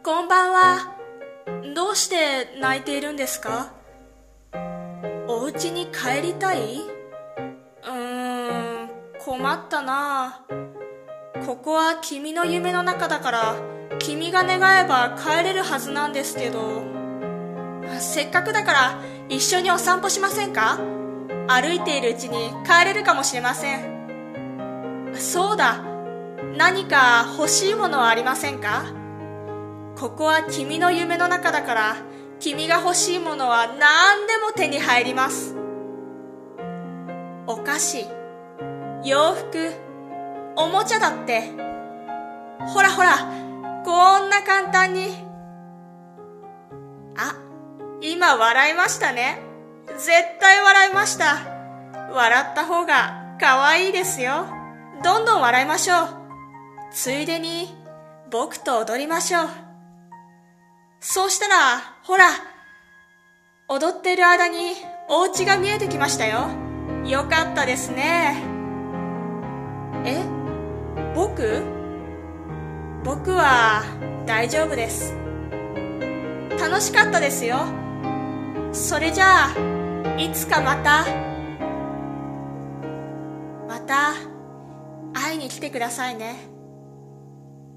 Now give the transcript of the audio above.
こんばんは。どうして泣いているんですか？お家に帰りたい？困ったな。ここは君の夢の中だから、君が願えば帰れるはずなんですけど。せっかくだから一緒にお散歩しませんか？歩いているうちに帰れるかもしれません。そうだ、何か欲しいものはありませんか？ここは君の夢の中だから、君が欲しいものは何でも手に入ります。お菓子、洋服、おもちゃだって。ほらほら、こんな簡単に。あ、今笑いましたね。絶対笑いました。笑った方が可愛いですよ。どんどん笑いましょう。ついでに僕と踊りましょう。そうしたら、ほら、踊っている間にお家が見えてきましたよ。よかったですね。僕は大丈夫です。楽しかったですよ。それじゃあ、いつかまた会いに来てくださいね。